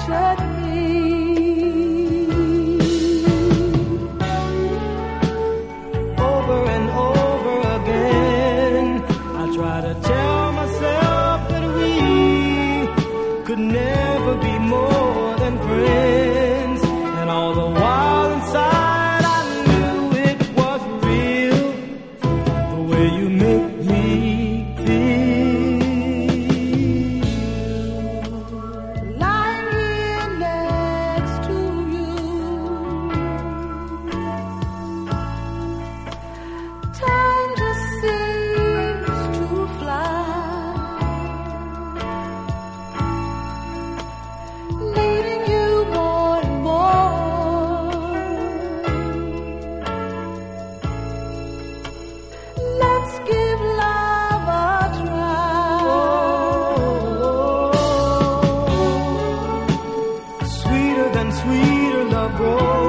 captured me. Over and over again, I try to tell myself that we could never be more than friends, and all the while inside I knew it was real, the way you make me feel. Lying here next to you, time just seems to fly, needing you more and more. Let's give love a try. Sweeter than sweeter love grows.